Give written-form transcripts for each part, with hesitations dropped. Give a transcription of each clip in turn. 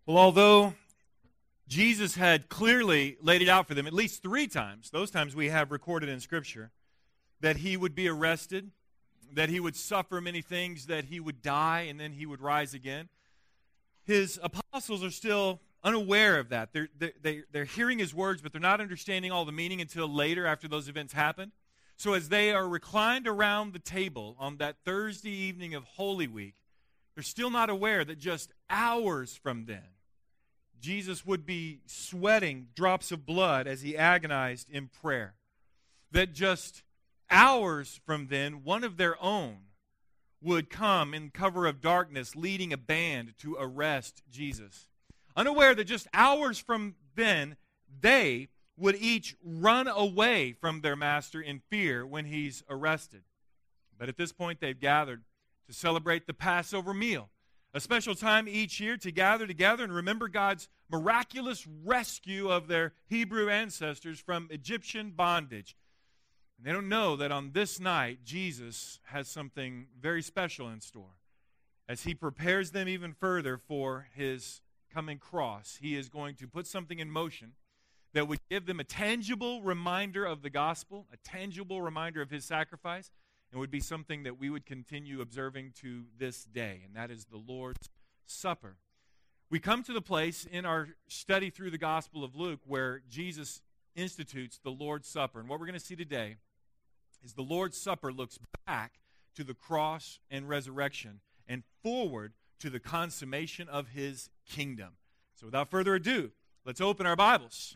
Well, although Jesus had clearly laid it out for them at least 3 times, those times we have recorded in Scripture, that he would be arrested, that he would suffer many things, that he would die, and then he would rise again. His apostles are still unaware of that. They're hearing his words, but they're not understanding all the meaning until later after those events happen. So as they are reclined around the table on that Thursday evening of Holy Week, they're still not aware that just hours from then, Jesus would be sweating drops of blood as he agonized in prayer. That just hours from then, one of their own would come in cover of darkness, leading a band to arrest Jesus. Unaware that just hours from then, they would each run away from their master in fear when he's arrested. But at this point, they've gathered to celebrate the Passover meal, a special time each year to gather together and remember God's miraculous rescue of their Hebrew ancestors from Egyptian bondage. And they don't know that on this night, Jesus has something very special in store. As he prepares them even further for his coming cross, he is going to put something in motion that would give them a tangible reminder of the gospel, a tangible reminder of his sacrifice, and would be something that we would continue observing to this day, and that is the Lord's Supper. We come to the place in our study through the Gospel of Luke where Jesus institutes the Lord's Supper. And what we're going to see today is the Lord's Supper looks back to the cross and resurrection and forward to the consummation of his kingdom. So without further ado, let's open our Bibles.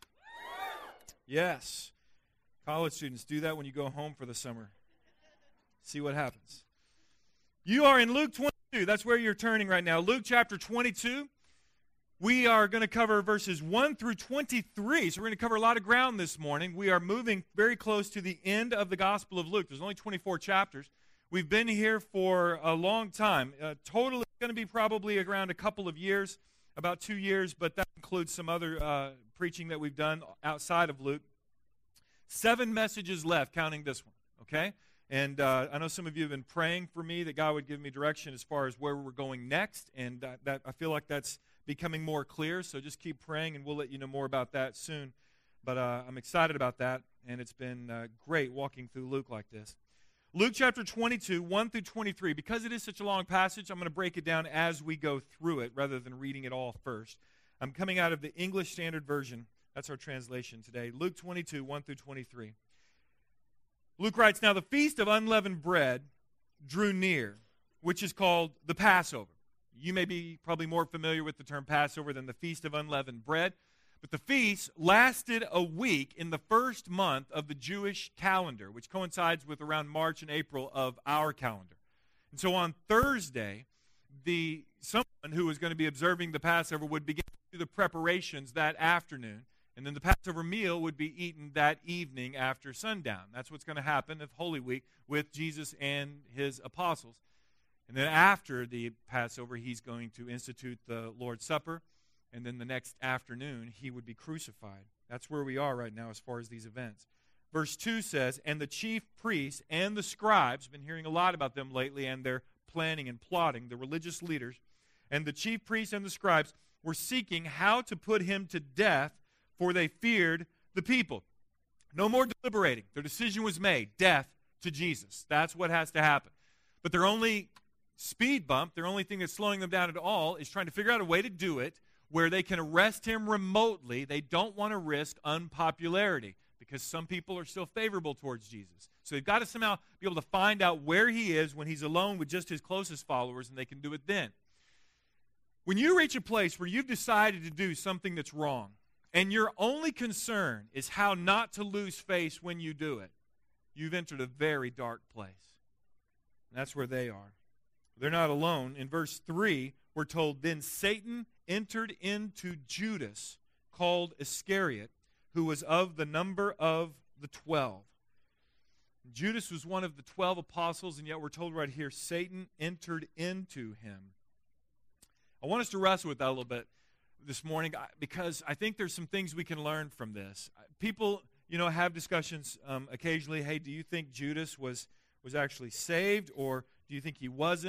Yes. College students, do that when you go home for the summer. See what happens. You are in Luke 22. That's where you're turning right now. Luke chapter 22. We are going to cover verses 1 through 23. So we're going to cover a lot of ground this morning. We are moving very close to the end of the Gospel of Luke. There's only 24 chapters. We've been here for a long time. Total is going to be probably around a couple of years, about 2 years, but that includes some other preaching that we've done outside of Luke. 7 messages left, counting this one, okay? And I know some of you have been praying for me that God would give me direction as far as where we're going next, and that I feel like that's becoming more clear, so just keep praying, and we'll let you know more about that soon. But I'm excited about that, and it's been great walking through Luke like this. Luke chapter 22, 1 through 23. Because it is such a long passage, I'm going to break it down as we go through it rather than reading it all first. I'm coming out of the English Standard Version. That's our translation today. Luke 22, 1 through 23. Luke writes, "Now the feast of unleavened bread drew near, which is called the Passover." You may be probably more familiar with the term Passover than the feast of unleavened bread. But the feast lasted a week in the first month of the Jewish calendar, which coincides with around March and April of our calendar. And so on Thursday, someone who was going to be observing the Passover would begin to do the preparations that afternoon. And then the Passover meal would be eaten that evening after sundown. That's what's going to happen at Holy Week with Jesus and his apostles. And then after the Passover, he's going to institute the Lord's Supper. And then the next afternoon, he would be crucified. That's where we are right now as far as these events. Verse 2 says, "And the chief priests and the scribes," been hearing a lot about them lately, and their planning and plotting, the religious leaders, "and the chief priests and the scribes were seeking how to put him to death, for they feared the people." No more deliberating. Their decision was made. Death to Jesus. That's what has to happen. But their only speed bump, their only thing that's slowing them down at all, is trying to figure out a way to do it where they can arrest him remotely. They don't want to risk unpopularity because some people are still favorable towards Jesus. So they've got to somehow be able to find out where he is when he's alone with just his closest followers, and they can do it then. When you reach a place where you've decided to do something that's wrong, and your only concern is how not to lose face when you do it, you've entered a very dark place. And that's where they are. They're not alone. In verse 3, we're told, "Then Satan entered into Judas, called Iscariot, who was of the number of the 12. Judas was one of the 12 apostles, and yet we're told right here, Satan entered into him. I want us to wrestle with that a little bit this morning because I think there's some things we can learn from this. People, have discussions occasionally. Hey, do you think Judas was actually saved, or do you think he wasn't?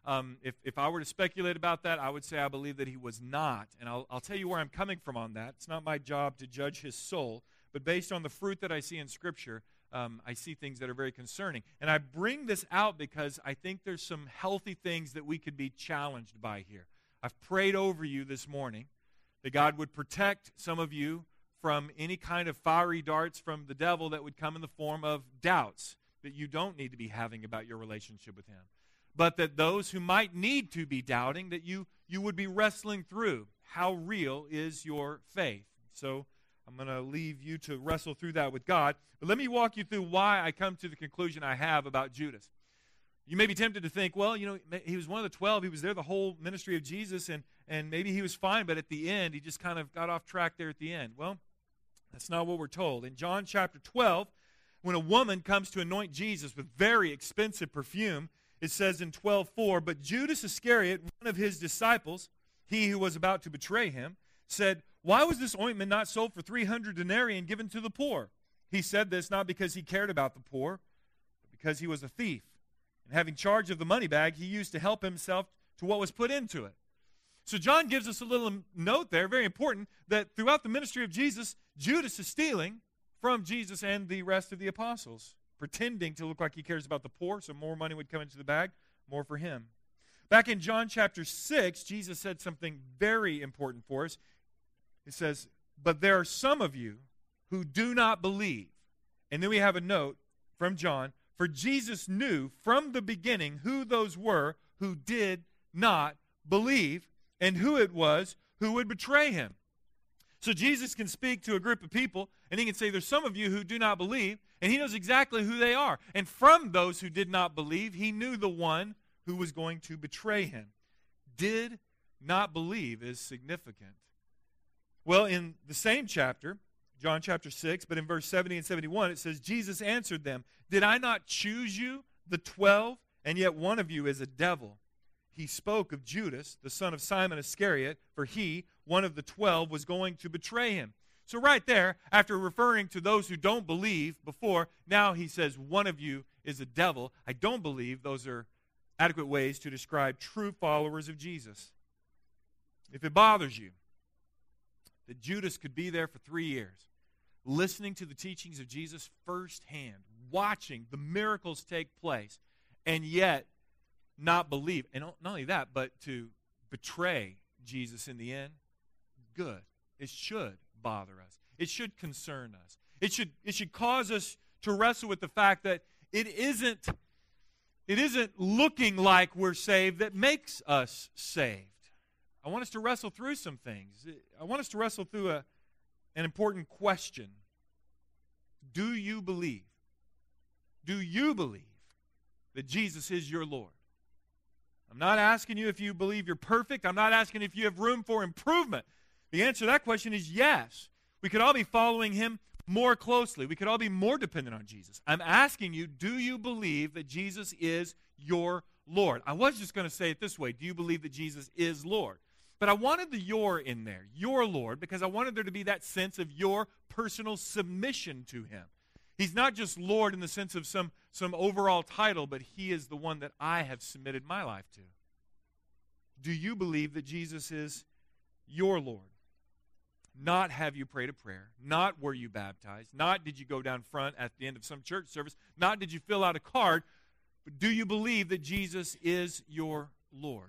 If I were to speculate about that, I would say I believe that he was not. And I'll tell you where I'm coming from on that. It's not my job to judge his soul, but based on the fruit that I see in Scripture, I see things that are very concerning. And I bring this out because I think there's some healthy things that we could be challenged by here. I've prayed over you this morning that God would protect some of you from any kind of fiery darts from the devil that would come in the form of doubts that you don't need to be having about your relationship with him. But that those who might need to be doubting, that you would be wrestling through how real is your faith. So I'm going to leave you to wrestle through that with God. But let me walk you through why I come to the conclusion I have about Judas. You may be tempted to think, well, he was one of the 12. He was there the whole ministry of Jesus, and maybe he was fine, but at the end, he just kind of got off track there at the end. Well, that's not what we're told. In John chapter 12, when a woman comes to anoint Jesus with very expensive perfume, it says in 12:4, but Judas Iscariot, one of his disciples, he who was about to betray him, said, why was this ointment not sold for 300 denarii and given to the poor? He said this not because he cared about the poor, but because he was a thief. And having charge of the money bag, he used to help himself to what was put into it. So John gives us a little note there, very important, that throughout the ministry of Jesus, Judas is stealing from Jesus and the rest of the apostles, pretending to look like he cares about the poor, so more money would come into the bag, more for him. Back in John chapter 6, Jesus said something very important for us. It says, but there are some of you who do not believe. And then we have a note from John, for Jesus knew from the beginning who those were who did not believe and who it was who would betray him. So Jesus can speak to a group of people, and he can say, there's some of you who do not believe, and he knows exactly who they are. And from those who did not believe, he knew the one who was going to betray him. Did not believe is significant. Well, in the same chapter, John chapter 6, but in verse 70 and 71, it says, Jesus answered them, did I not choose you, the 12, and yet one of you is a devil? He spoke of Judas, the son of Simon Iscariot, for he, one of the 12, was going to betray him. So right there, after referring to those who don't believe before, now he says, one of you is a devil. I don't believe those are adequate ways to describe true followers of Jesus. If it bothers you that Judas could be there for 3 years, listening to the teachings of Jesus firsthand, watching the miracles take place, and yet not believe, and not only that, but to betray Jesus in the end, good. It should bother us. It should concern us. It should cause us to wrestle with the fact that it isn't looking like we're saved that makes us saved. I want us to wrestle through some things. I want us to wrestle through an important question. Do you believe? Do you believe that Jesus is your Lord? I'm not asking you if you believe you're perfect. I'm not asking if you have room for improvement. The answer to that question is yes. We could all be following him more closely. We could all be more dependent on Jesus. I'm asking you, do you believe that Jesus is your Lord? I was just going to say it this way. Do you believe that Jesus is Lord? But I wanted the your in there, your Lord, because I wanted there to be that sense of your personal submission to him. He's not just Lord in the sense of some overall title, but he is the one that I have submitted my life to. Do you believe that Jesus is your Lord? Not have you prayed a prayer, not were you baptized, not did you go down front at the end of some church service, not did you fill out a card, but do you believe that Jesus is your Lord?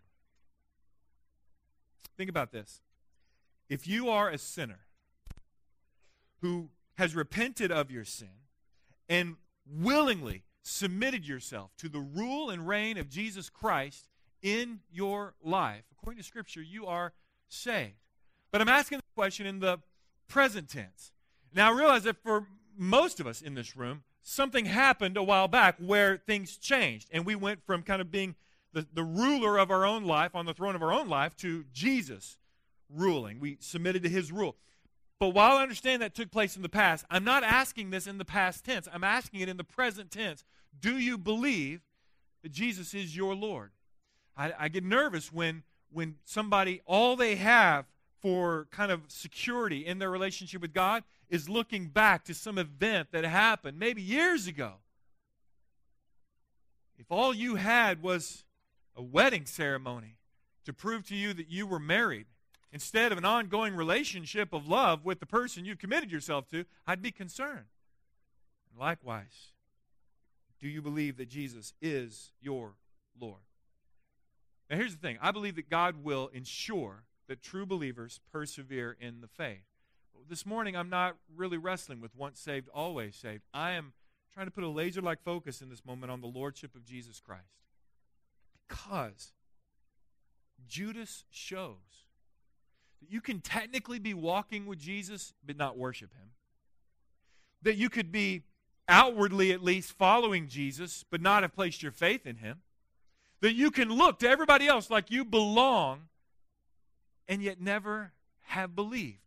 Think about this. If you are a sinner who has repented of your sin and willingly submitted yourself to the rule and reign of Jesus Christ in your life, according to Scripture, you are saved. But I'm asking the question in the present tense. Now, I realize that for most of us in this room, something happened a while back where things changed, and we went from kind of being the ruler of our own life, on the throne of our own life, to Jesus ruling. We submitted to his rule. But while I understand that took place in the past, I'm not asking this in the past tense. I'm asking it in the present tense. Do you believe that Jesus is your Lord? I get nervous when somebody, all they have for kind of security in their relationship with God is looking back to some event that happened maybe years ago. If all you had was a wedding ceremony to prove to you that you were married, instead of an ongoing relationship of love with the person you've committed yourself to, I'd be concerned. Likewise, do you believe that Jesus is your Lord? Now here's the thing. I believe that God will ensure that true believers persevere in the faith. But this morning, I'm not really wrestling with once saved, always saved. I am trying to put a laser-like focus in this moment on the lordship of Jesus Christ. Because Judas shows that you can technically be walking with Jesus but not worship him. That you could be outwardly at least following Jesus but not have placed your faith in him. That you can look to everybody else like you belong and yet never have believed.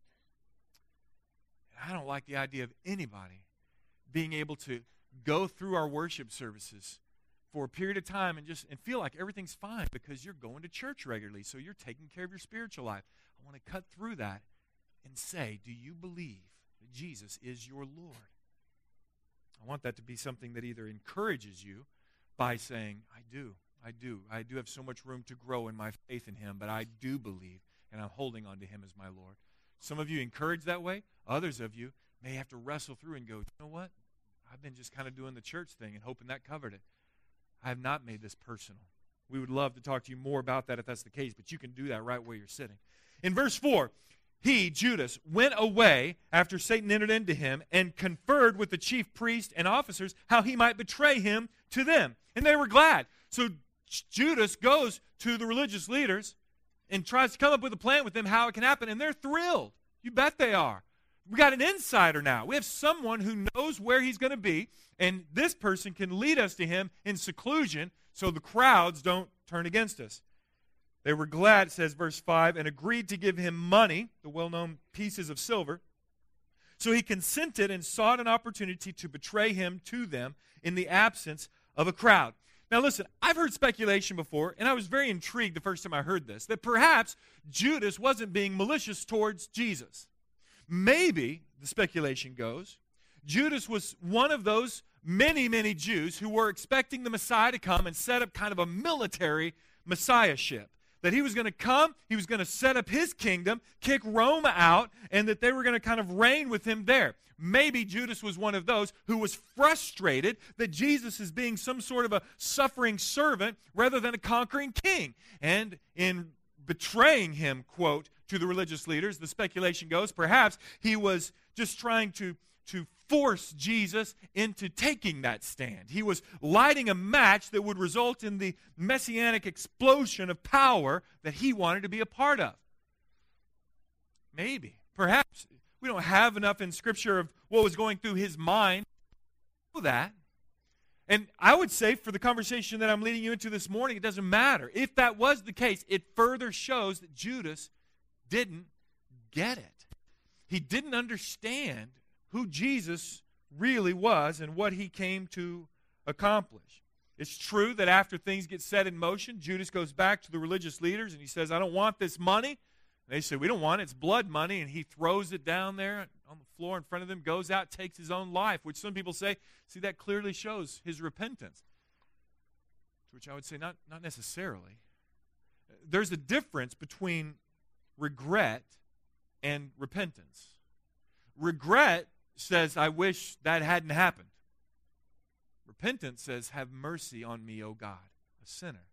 I don't like the idea of anybody being able to go through our worship services for a period of time and feel like everything's fine because you're going to church regularly, so you're taking care of your spiritual life. I want to cut through that and say, do you believe that Jesus is your Lord? I want that to be something that either encourages you by saying, I do have so much room to grow in my faith in him, but I do believe, and I'm holding on to him as my Lord. Some of you encouraged that way. Others of you may have to wrestle through and go, you know what? I've been just kind of doing the church thing and hoping that covered it. I have not made this personal. We would love to talk to you more about that if that's the case, but you can do that right where you're sitting. In verse 4, he, Judas, went away after Satan entered into him and conferred with the chief priests and officers how he might betray him to them. And they were glad. So Judas goes to the religious leaders and tries to come up with a plan with them how it can happen, and they're thrilled. You bet they are. We got an insider now. We have someone who knows where he's going to be, and this person can lead us to him in seclusion so the crowds don't turn against us. They were glad, says verse 5, and agreed to give him money, the well-known pieces of silver. So he consented and sought an opportunity to betray him to them in the absence of a crowd. Now listen, I've heard speculation before, and I was very intrigued the first time I heard this, that perhaps Judas wasn't being malicious towards Jesus. Maybe, the speculation goes, Judas was one of those many, many Jews who were expecting the Messiah to come and set up kind of a military messiahship. That he was going to come, he was going to set up his kingdom, kick Rome out, and that they were going to kind of reign with him there. Maybe Judas was one of those who was frustrated that Jesus is being some sort of a suffering servant rather than a conquering king. And in betraying him, quote, to the religious leaders, the speculation goes, perhaps he was just trying to force Jesus into taking that stand. He was lighting a match that would result in the messianic explosion of power that he wanted to be a part of. Maybe. Perhaps. We don't have enough in Scripture of what was going through his mind to know that. And I would say for the conversation that I'm leading you into this morning, it doesn't matter. If that was the case, it further shows that Judas didn't get it. He didn't understand who Jesus really was and what he came to accomplish. It's true that after things get set in motion, Judas goes back to the religious leaders and he says, I don't want this money. They say, we don't want it. It's blood money. And he throws it down there on the floor in front of them, goes out, takes his own life, which some people say, see, that clearly shows his repentance. To which I would say, not necessarily. There's a difference between regret and repentance. Regret says, I wish that hadn't happened. Repentance says, have mercy on me, O God, a sinner.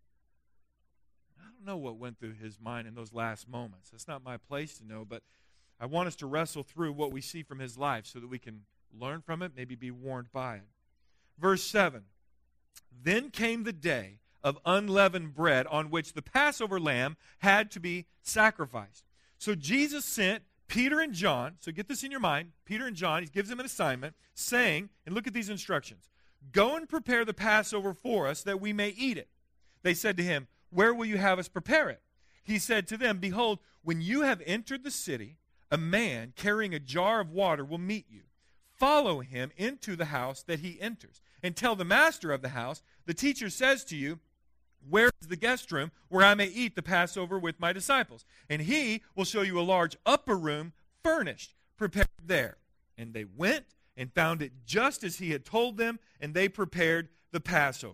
I don't know what went through his mind in those last moments. That's not my place to know, but I want us to wrestle through what we see from his life so that we can learn from it, maybe be warned by it. Verse 7, then came the day of unleavened bread on which the Passover lamb had to be sacrificed. So Jesus sent Peter and John, so get this in your mind, Peter and John, he gives them an assignment, saying, and look at these instructions, go and prepare the Passover for us that we may eat it. They said to him, where will you have us prepare it? He said to them, behold, when you have entered the city, a man carrying a jar of water will meet you. Follow him into the house that he enters, and tell the master of the house, the teacher says to you, where is the guest room where I may eat the Passover with my disciples? And he will show you a large upper room furnished, prepared there. And they went and found it just as he had told them, and they prepared the Passover.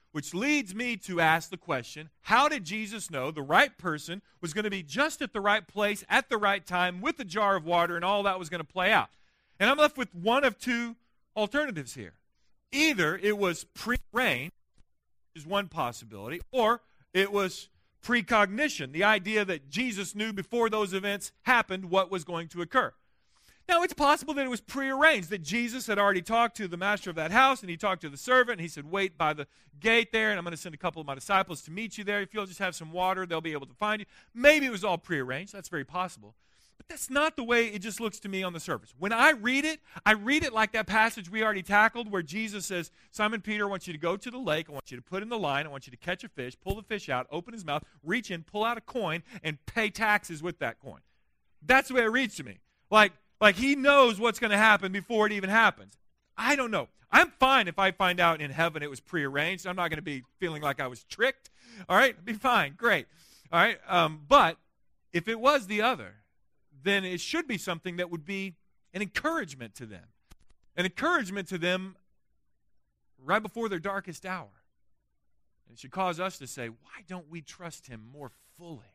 which leads me to ask the question, how did Jesus know the right person was going to be just at the right place at the right time with a jar of water and all that was going to play out? And I'm left with one of two alternatives here. Either it was prearranged, is one possibility, or it was precognition, the idea that Jesus knew before those events happened what was going to occur. Now, it's possible that it was prearranged, that Jesus had already talked to the master of that house, and he talked to the servant, and he said, wait by the gate there, and I'm going to send a couple of my disciples to meet you there. If you'll just have some water, they'll be able to find you. Maybe it was all prearranged. That's very possible. But that's not the way it just looks to me on the surface. When I read it like that passage we already tackled where Jesus says, Simon Peter, I want you to go to the lake. I want you to put in the line. I want you to catch a fish, pull the fish out, open his mouth, reach in, pull out a coin, and pay taxes with that coin. That's the way it reads to me. Like he knows what's going to happen before it even happens. I don't know. I'm fine if I find out in heaven it was prearranged. I'm not going to be feeling like I was tricked. All right? Be fine. Great. All right? But if it was the other, then it should be something that would be an encouragement to them. An encouragement to them right before their darkest hour. It should cause us to say, why don't we trust him more fully?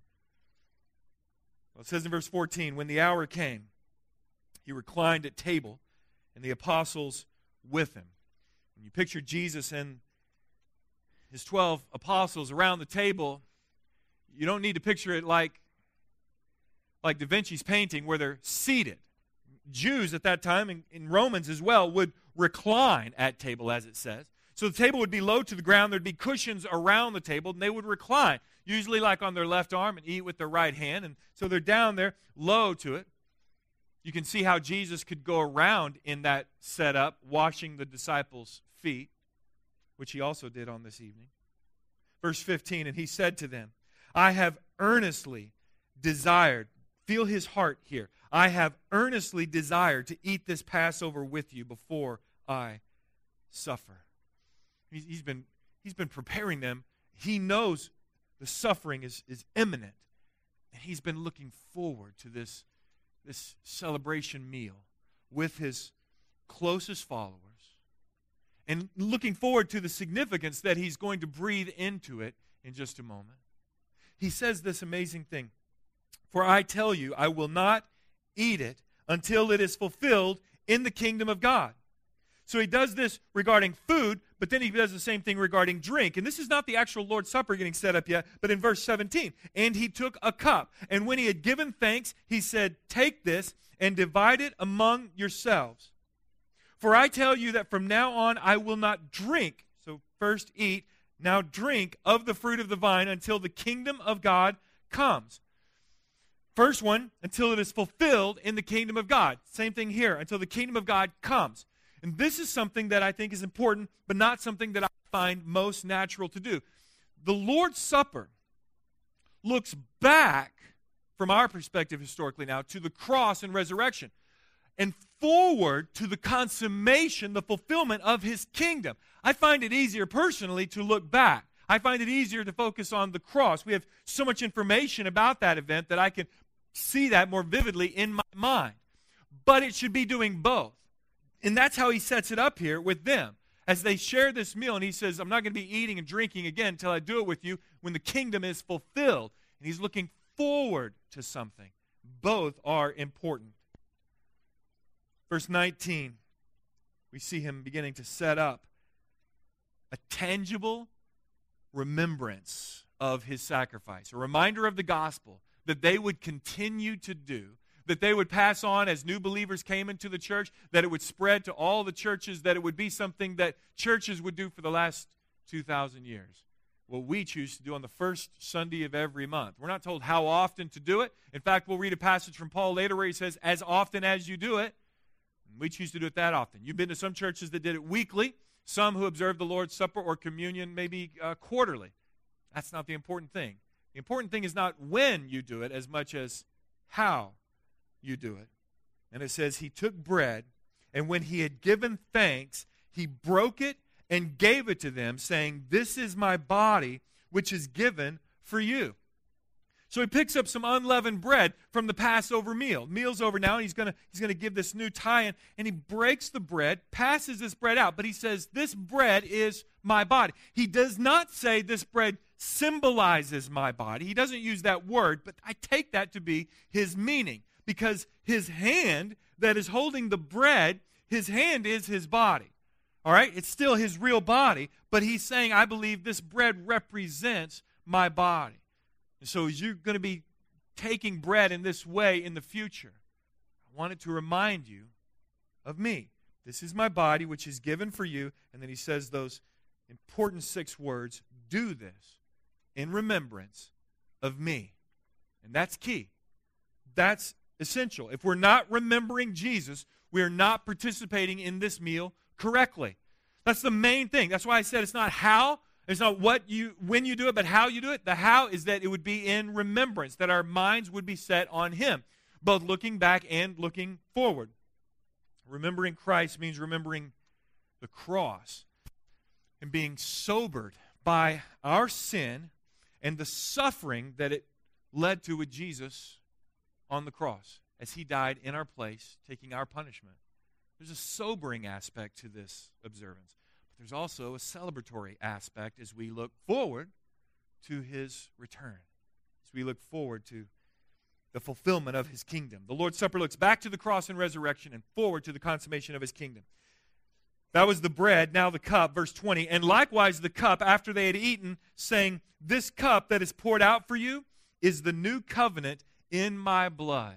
Well, it says in verse 14, when the hour came, he reclined at table, and the apostles with him. When you picture Jesus and his 12 apostles around the table, you don't need to picture it like Da Vinci's painting where they're seated. Jews at that time, in Romans as well, would recline at table, as it says. So the table would be low to the ground. There'd be cushions around the table, and they would recline, usually like on their left arm, and eat with their right hand. And so they're down there, low to it. You can see how Jesus could go around in that setup, washing the disciples' feet, which he also did on this evening. Verse 15, and he said to them, I have earnestly desired, feel his heart here, I have earnestly desired to eat this Passover with you before I suffer. He's been preparing them. He knows the suffering is imminent, and he's been looking forward to this celebration meal with his closest followers and looking forward to the significance that he's going to breathe into it in just a moment. He says this amazing thing, for I tell you, I will not eat it until it is fulfilled in the kingdom of God. So he does this regarding food, but then he does the same thing regarding drink. And this is not the actual Lord's Supper getting set up yet, but in verse 17. And he took a cup, and when he had given thanks, he said, take this and divide it among yourselves. For I tell you that from now on I will not drink, so first eat, now drink of the fruit of the vine until the kingdom of God comes. First one, until it is fulfilled in the kingdom of God. Same thing here, until the kingdom of God comes. And this is something that I think is important, but not something that I find most natural to do. The Lord's Supper looks back, from our perspective historically now, to the cross and resurrection, and forward to the consummation, the fulfillment of his kingdom. I find it easier personally to look back. I find it easier to focus on the cross. We have so much information about that event that I can see that more vividly in my mind. But it should be doing both. And that's how he sets it up here with them. As they share this meal, and he says, I'm not going to be eating and drinking again until I do it with you when the kingdom is fulfilled. And he's looking forward to something. Both are important. Verse 19, we see him beginning to set up a tangible remembrance of his sacrifice, a reminder of the gospel that they would continue to do, that they would pass on as new believers came into the church, that it would spread to all the churches, that it would be something that churches would do for the last 2,000 years. What we choose to do on the first Sunday of every month. We're not told how often to do it. In fact, we'll read a passage from Paul later where he says, as often as you do it. We choose to do it that often. You've been to some churches that did it weekly, some who observed the Lord's Supper or communion maybe quarterly. That's not the important thing. The important thing is not when you do it as much as how you do it. And it says, he took bread, and when he had given thanks, he broke it and gave it to them, saying, this is my body, which is given for you. So he picks up some unleavened bread from the Passover meal. Meal's over now, and he's going to give this new tie-in, and he breaks the bread, passes this bread out, but he says, this bread is my body. He does not say this bread symbolizes my body. He doesn't use that word, but I take that to be his meaning, because his hand that is holding the bread, his hand is his body. All right? It's still his real body, but he's saying, I believe this bread represents my body. And so as you're going to be taking bread in this way in the future, I wanted to remind you of me. This is my body, which is given for you. And then he says those important 6 words, do this in remembrance of me. And that's key. That's essential. If we're not remembering Jesus, we are not participating in this meal correctly. That's the main thing. That's why I said it's not how, it's not when you do it, but how you do it. The how is that it would be in remembrance, that our minds would be set on him, both looking back and looking forward. Remembering Christ means remembering the cross and being sobered by our sin and the suffering that it led to with Jesus on the cross as he died in our place, taking our punishment. There's a sobering aspect to this observance, but there's also a celebratory aspect as we look forward to his return, as we look forward to the fulfillment of his kingdom. The Lord's Supper looks back to the cross and resurrection and forward to the consummation of his kingdom. That was the bread, now the cup, verse 20. And likewise the cup, after they had eaten, saying, this cup that is poured out for you is the new covenant in my blood.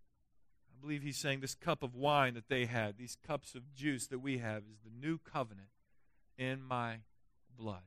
I believe he's saying this cup of wine that they had, these cups of juice that we have, is the new covenant in my blood.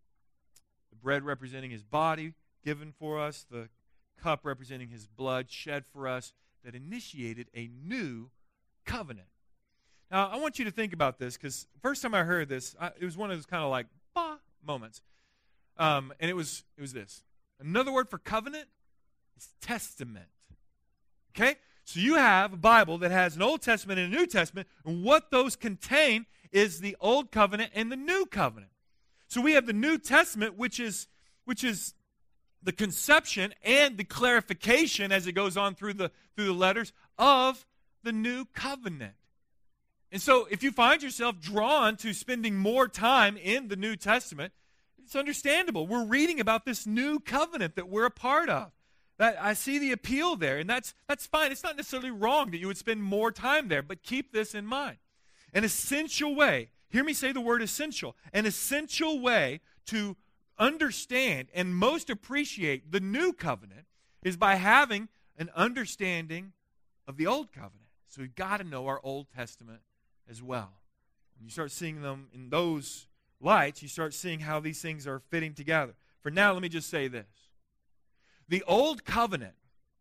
The bread representing his body given for us, the cup representing his blood shed for us, that initiated a new covenant. Now, I want you to think about this, because first time I heard this, it was one of those kind of like, bah, moments. And it was this. Another word for covenant is testament. Okay? So you have a Bible that has an Old Testament and a New Testament, and what those contain is the Old Covenant and the New Covenant. So we have the New Testament, which is the conception and the clarification as it goes on through the letters of the New Covenant. And so if you find yourself drawn to spending more time in the New Testament, it's understandable. We're reading about this new covenant that we're a part of. That I see the appeal there, and that's fine. It's not necessarily wrong that you would spend more time there, but keep this in mind. An essential way, hear me say the word essential, an essential way to understand and most appreciate the new covenant is by having an understanding of the old covenant. So we've got to know our Old Testament as well. When you start seeing them in those lights, you start seeing how these things are fitting together. For now, let me just say this. The Old Covenant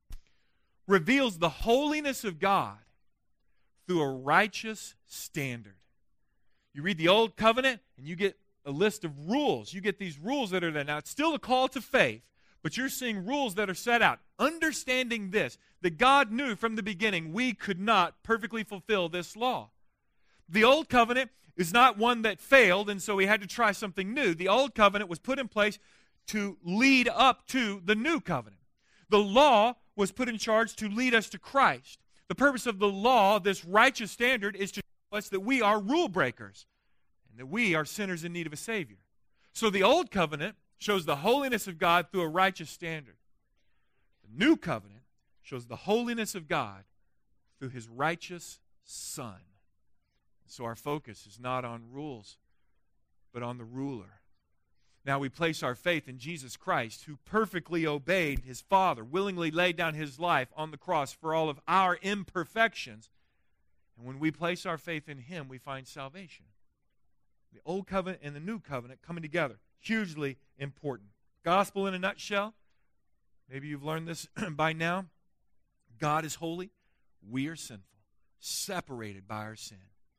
reveals the holiness of God through a righteous standard. You read the Old Covenant, and you get a list of rules. You get these rules that are there. Now, it's still a call to faith, but you're seeing rules that are set out. Understanding this, that God knew from the beginning we could not perfectly fulfill this law. The Old Covenant is not one that failed, and so we had to try something new. The Old Covenant was put in place to lead up to the New Covenant. The law was put in charge to lead us to Christ. The purpose of the law, this righteous standard, is to show us that we are rule breakers and that we are sinners in need of a Savior. So the Old Covenant shows the holiness of God through a righteous standard. The New Covenant shows the holiness of God through his righteous Son. So our focus is not on rules, but on the ruler. Now we place our faith in Jesus Christ, who perfectly obeyed his Father, willingly laid down his life on the cross for all of our imperfections. And when we place our faith in him, we find salvation. The Old Covenant and the New Covenant coming together, hugely important. Gospel in a nutshell, maybe you've learned this by now. God is holy, we are sinful, separated by our sin.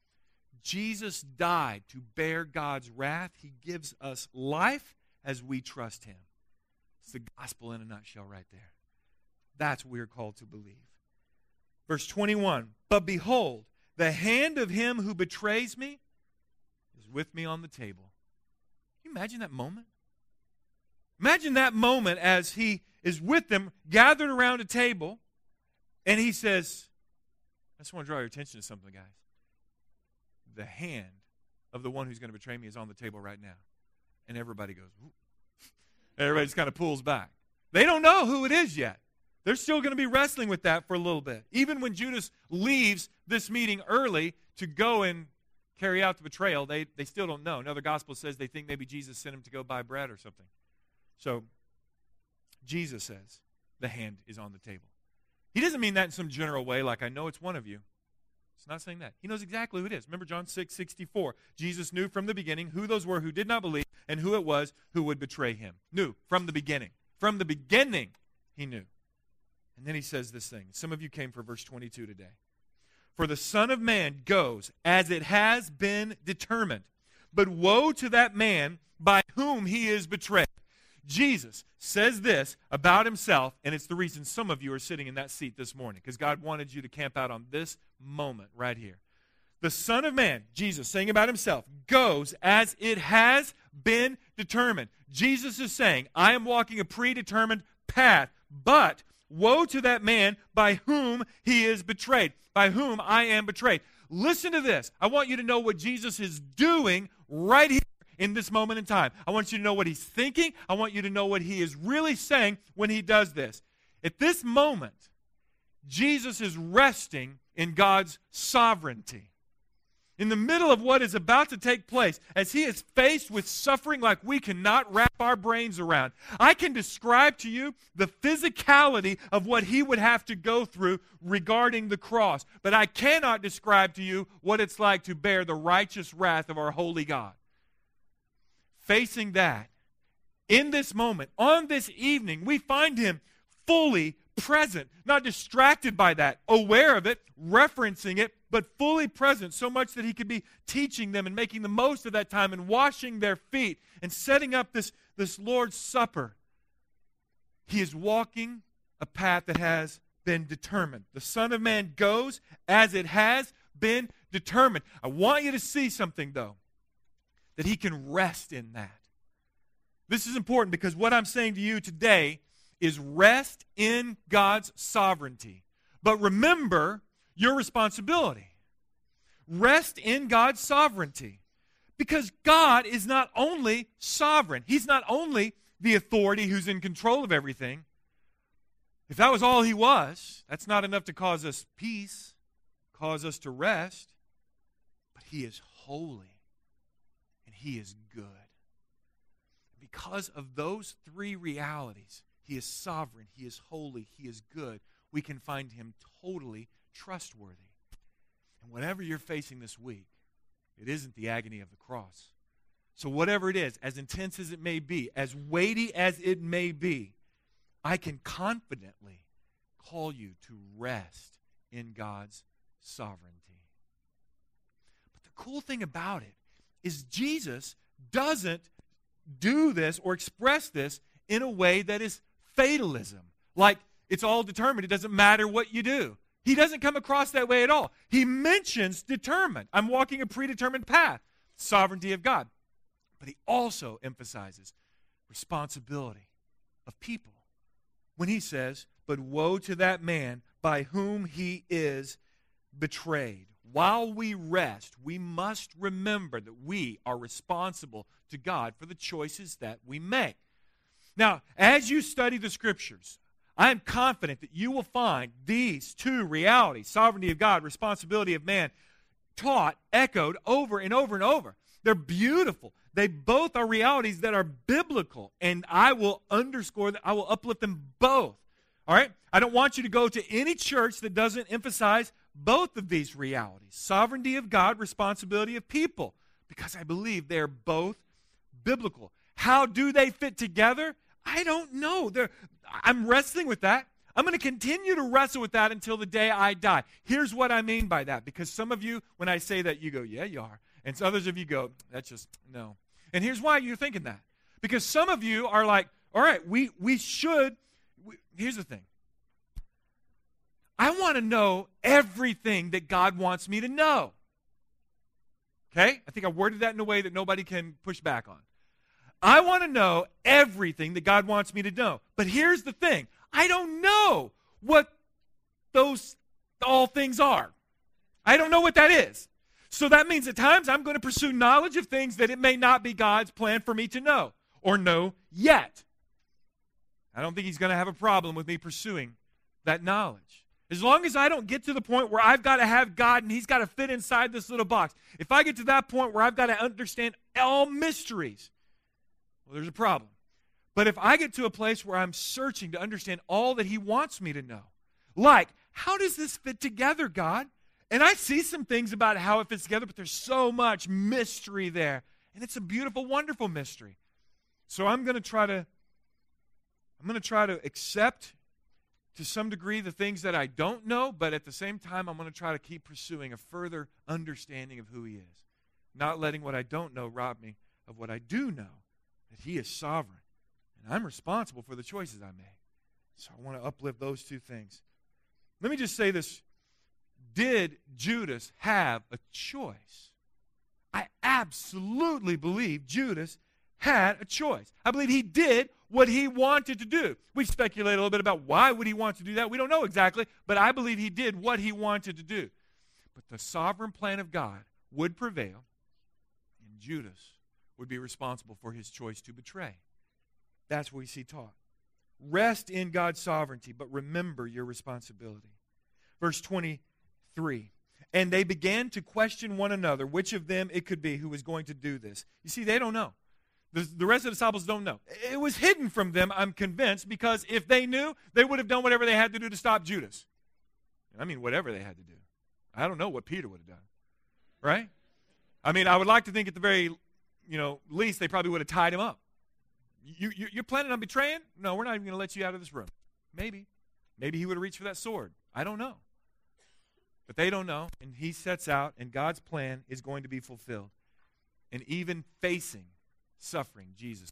Jesus died to bear God's wrath. He gives us life as we trust him. It's the gospel in a nutshell right there. That's what we're called to believe. Verse 21, but behold, the hand of him who betrays me is with me on the table. Can you imagine that moment? Imagine that moment as he is with them, gathered around a table, and he says, I just want to draw your attention to something, guys. The hand of the one who's going to betray me is on the table right now. And everybody goes, ooh. Everybody just kind of pulls back. They don't know who it is yet. They're still going to be wrestling with that for a little bit. Even when Judas leaves this meeting early to go and carry out the betrayal, they still don't know. Another gospel says they think maybe Jesus sent him to go buy bread or something. So Jesus says the hand is on the table. He doesn't mean that in some general way, like I know it's one of you. It's not saying that. He knows exactly who it is. Remember John 6:64. Jesus knew from the beginning who those were who did not believe and who it was who would betray him. Knew from the beginning. From the beginning, he knew. And then he says this thing. Some of you came for verse 22 today. For the Son of Man goes as it has been determined. But woe to that man by whom he is betrayed. Jesus says this about himself, and it's the reason some of you are sitting in that seat this morning, because God wanted you to camp out on this moment right here. The Son of Man, Jesus saying about himself, goes as it has been determined. Jesus is saying, I am walking a predetermined path, but woe to that man by whom he is betrayed, by whom I am betrayed. Listen to this. I want you to know what Jesus is doing right here in this moment in time. I want you to know what he's thinking. I want you to know what he is really saying when he does this. At this moment, Jesus is resting in God's sovereignty. In the middle of what is about to take place, as he is faced with suffering like we cannot wrap our brains around, I can describe to you the physicality of what he would have to go through regarding the cross, but I cannot describe to you what it's like to bear the righteous wrath of our holy God. Facing that, in this moment, on this evening, we find him fully present, not distracted by that, aware of it, referencing it, but fully present, so much that he could be teaching them and making the most of that time and washing their feet and setting up this Lord's Supper. He is walking a path that has been determined. The Son of Man goes as it has been determined. I want you to see something, though, that he can rest in that. This is important because what I'm saying to you today is rest in God's sovereignty. But remember your responsibility. Rest in God's sovereignty. Because God is not only sovereign. He's not only the authority who's in control of everything. If that was all he was, that's not enough to cause us peace, cause us to rest. But he is holy. And he is good. Because of those three realities, he is sovereign, he is holy, he is good, we can find him totally trustworthy. And whatever you're facing this week, it isn't the agony of the cross. So whatever it is, as intense as it may be, as weighty as it may be, I can confidently call you to rest in God's sovereignty. But the cool thing about it is Jesus doesn't do this or express this in a way that is fatalism. Like it's all determined. It doesn't matter what you do. He doesn't come across that way at all. He mentions determined. I'm walking a predetermined path. Sovereignty of God. But he also emphasizes responsibility of people. When he says, but woe to that man by whom he is betrayed. While we rest, we must remember that we are responsible to God for the choices that we make. Now, as you study the Scriptures, I am confident that you will find these two realities, sovereignty of God, responsibility of man, taught, echoed over and over and over. They're beautiful. They both are realities that are biblical, and I will underscore that. I will uplift them both. All right? I don't want you to go to any church that doesn't emphasize both of these realities, sovereignty of God, responsibility of people, because I believe they're both biblical. How do they fit together? I don't know. I'm wrestling with that. I'm going to continue to wrestle with that until the day I die. Here's what I mean by that, because some of you, when I say that, you go, yeah, you are. And so others of you go, that's just, no. And here's why you're thinking that. Because some of you are like, all right, here's the thing. I want to know everything that God wants me to know. Okay? I think I worded that in a way that nobody can push back on. I want to know everything that God wants me to know. But here's the thing. I don't know what those all things are. I don't know what that is. So that means at times I'm going to pursue knowledge of things that it may not be God's plan for me to know or know yet. I don't think he's going to have a problem with me pursuing that knowledge. As long as I don't get to the point where I've got to have God and he's got to fit inside this little box. If I get to that point where I've got to understand all mysteries, well, there's a problem. But if I get to a place where I'm searching to understand all that he wants me to know, like, how does this fit together, God? And I see some things about how it fits together, but there's so much mystery there. And it's a beautiful, wonderful mystery. So I'm going to try to accept to some degree the things that I don't know, but at the same time, I'm going to try to keep pursuing a further understanding of who he is. Not letting what I don't know rob me of what I do know, that he is sovereign. And I'm responsible for the choices I make. So I want to uplift those two things. Let me just say this. Did Judas have a choice? I absolutely believe Judas had a choice. I believe he did what he wanted to do. We speculate a little bit about why would he want to do that. We don't know exactly, but I believe he did what he wanted to do. But the sovereign plan of God would prevail, and Judas would be responsible for his choice to betray. That's what we see taught. Rest in God's sovereignty, but remember your responsibility. Verse 23, and they began to question one another which of them it could be who was going to do this. You see, they don't know. The rest of the disciples don't know. It was hidden from them, I'm convinced, because if they knew, they would have done whatever they had to do to stop Judas. I mean, whatever they had to do. I don't know what Peter would have done, right? I mean, I would like to think at the very, least they probably would have tied him up. You're planning on betraying? No, we're not even going to let you out of this room. Maybe. Maybe he would have reached for that sword. I don't know. But they don't know, and he sets out, and God's plan is going to be fulfilled. And even facing suffering, Jesus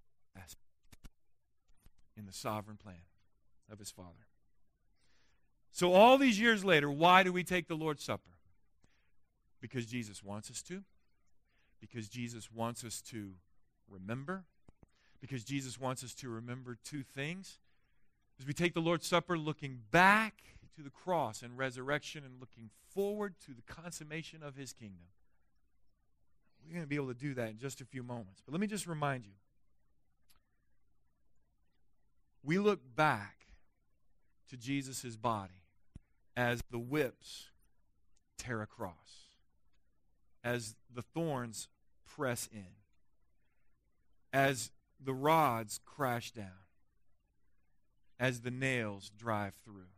in the sovereign plan of his Father. So all these years later, why do we take the Lord's Supper? Because Jesus wants us to. Because Jesus wants us to remember. Because Jesus wants us to remember two things. As we take the Lord's Supper, looking back to the cross and resurrection and looking forward to the consummation of his kingdom. We're going to be able to do that in just a few moments. But let me just remind you. We look back to Jesus' body as the whips tear across, as the thorns press in, as the rods crash down, as the nails drive through.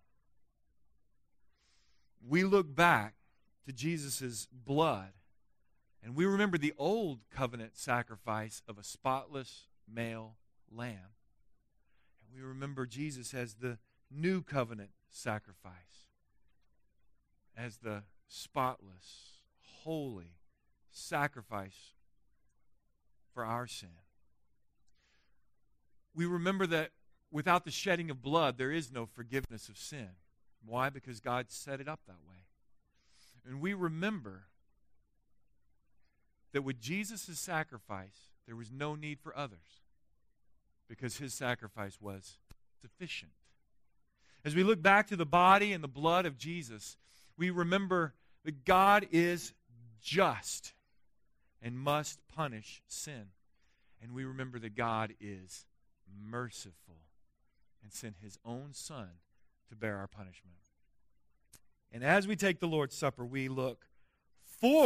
We look back to Jesus' blood, and we remember the old covenant sacrifice of a spotless male lamb. And we remember Jesus as the new covenant sacrifice, as the spotless, holy sacrifice for our sin. We remember that without the shedding of blood, there is no forgiveness of sin. Why? Because God set it up that way. And we remember that with Jesus' sacrifice, there was no need for others because his sacrifice was sufficient. As we look back to the body and the blood of Jesus, we remember that God is just and must punish sin. And we remember that God is merciful and sent his own Son to bear our punishment. And as we take the Lord's Supper, we look forward.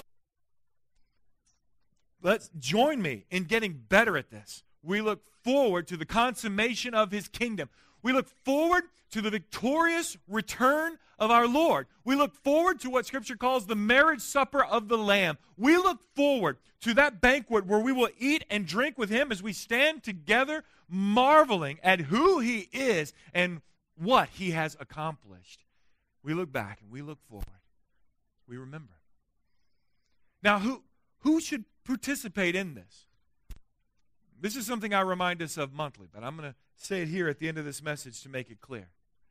Let's join me in getting better at this. We look forward to the consummation of his kingdom. We look forward to the victorious return of our Lord. We look forward to what Scripture calls the marriage supper of the Lamb. We look forward to that banquet where we will eat and drink with him as we stand together marveling at who he is and what he has accomplished. We look back and we look forward. We remember. Now, who should participate in this? This is something I remind us of monthly, but I'm going to say it here at the end of this message to make it clear.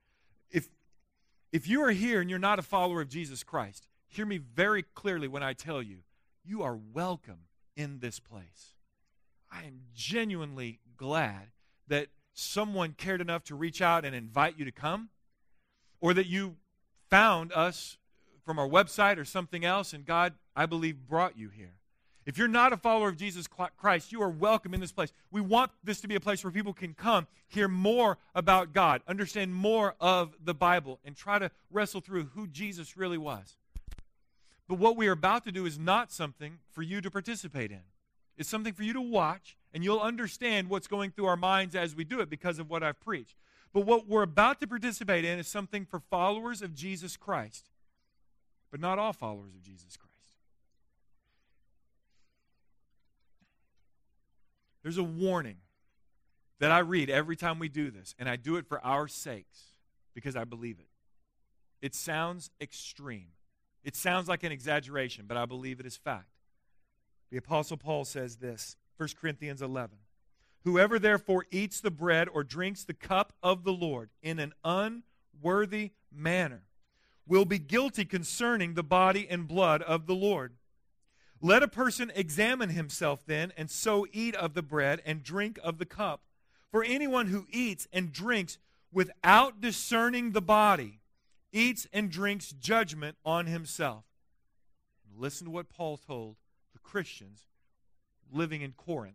If you are here and you're not a follower of Jesus Christ, hear me very clearly when I tell you, you are welcome in this place. I am genuinely glad that someone cared enough to reach out and invite you to come, or that you found us from our website or something else, and God, I believe, brought you here. If you're not a follower of Jesus Christ, you are welcome in this place. We want this to be a place where people can come, hear more about God, understand more of the Bible, and try to wrestle through who Jesus really was. But what we are about to do is not something for you to participate in. It's something for you to watch, and you'll understand what's going through our minds as we do it because of what I've preached. But what we're about to participate in is something for followers of Jesus Christ, but not all followers of Jesus Christ. There's a warning that I read every time we do this, and I do it for our sakes because I believe it. It sounds extreme. It sounds like an exaggeration, but I believe it is fact. The Apostle Paul says this, 1 Corinthians 11. Whoever therefore eats the bread or drinks the cup of the Lord in an unworthy manner will be guilty concerning the body and blood of the Lord. Let a person examine himself then, and so eat of the bread and drink of the cup. For anyone who eats and drinks without discerning the body eats and drinks judgment on himself. Listen to what Paul told the Christians living in Corinth.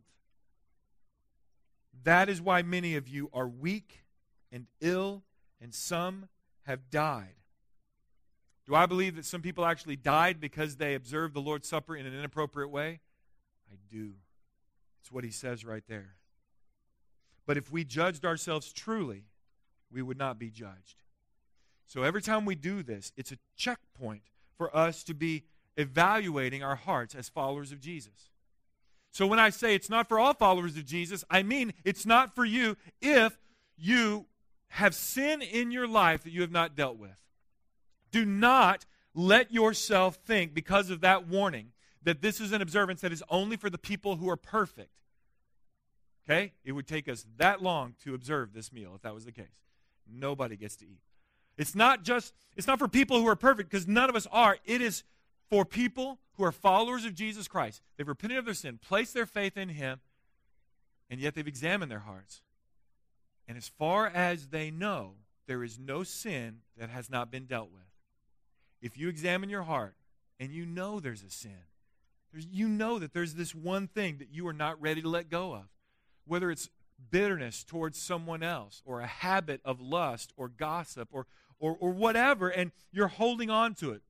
That is why many of you are weak and ill, and some have died. Do I believe that some people actually died because they observed the Lord's Supper in an inappropriate way? I do. It's what he says right there. But if we judged ourselves truly, we would not be judged. So every time we do this, it's a checkpoint for us to be evaluating our hearts as followers of Jesus. So when I say it's not for all followers of Jesus, I mean it's not for you if you have sin in your life that you have not dealt with. Do not let yourself think, because of that warning, that this is an observance that is only for the people who are perfect. Okay? It would take us that long to observe this meal if that was the case. Nobody gets to eat. It's not for people who are perfect, because none of us are. It is for people who are followers of Jesus Christ. They've repented of their sin, placed their faith in him, and yet they've examined their hearts. And as far as they know, there is no sin that has not been dealt with. If you examine your heart and you know there's a sin, you know that there's this one thing that you are not ready to let go of, whether it's bitterness towards someone else or a habit of lust or gossip or whatever, and you're holding on to it,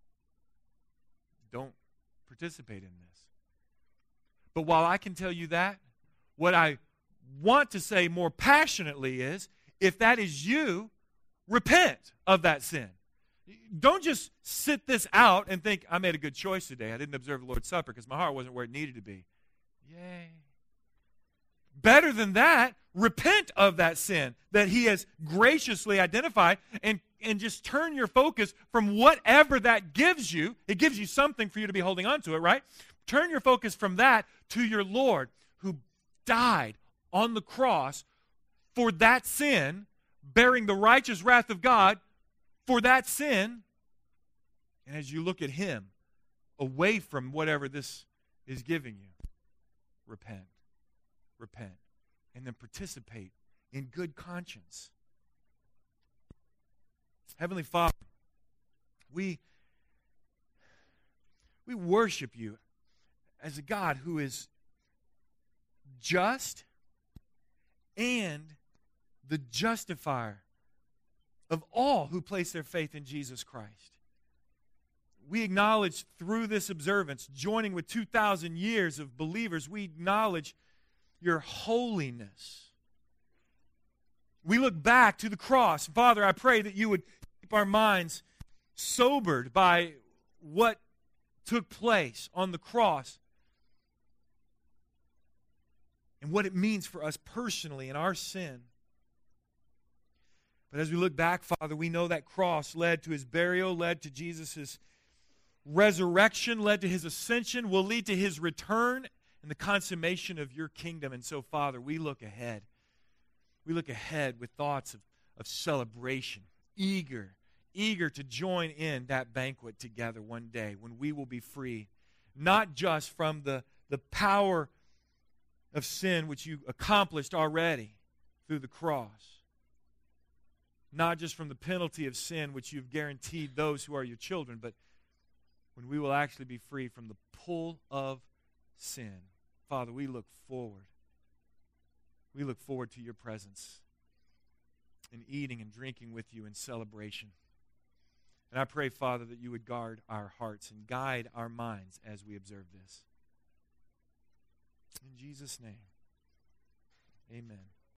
don't participate in this. But while I can tell you that, what I want to say more passionately is, if that is you, repent of that sin. Don't just sit this out and think, I made a good choice today. I didn't observe the Lord's Supper because my heart wasn't where it needed to be. Yay. Better than that, repent of that sin that he has graciously identified, and just turn your focus from whatever that gives you. It gives you something for you to be holding on to it, right? Turn your focus from that to your Lord, who died on the cross for that sin, bearing the righteous wrath of God for that sin. And as you look at him, away from whatever this is giving you, repent, and then participate in good conscience. Heavenly Father, we worship you as a God who is just and the justifier of all who place their faith in Jesus Christ. We acknowledge through this observance, joining with 2,000 years of believers, we acknowledge your holiness. We look back to the cross. Father, I pray that you would keep our minds sobered by what took place on the cross and what it means for us personally in our sin. But as we look back, Father, we know that cross led to his burial, led to Jesus' resurrection, led to his ascension, will lead to his return and the consummation of your kingdom. And so, Father, we look ahead. We look ahead with thoughts of celebration, eager to join in that banquet together one day when we will be free, not just from the power of sin which you accomplished already through the cross, not just from the penalty of sin, which you've guaranteed those who are your children, but when we will actually be free from the pull of sin. Father, we look forward. We look forward to your presence in eating and drinking with you in celebration. And I pray, Father, that you would guard our hearts and guide our minds as we observe this. In Jesus' name, amen.